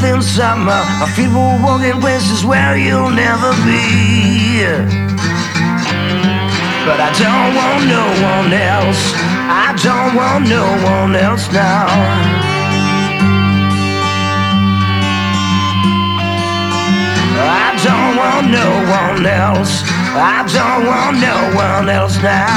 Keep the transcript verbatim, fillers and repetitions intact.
in summer. My feet will walk in places where you'll never be. But I don't want no one else. I don't want no one else now. I don't want no one else. I don't want no one else now.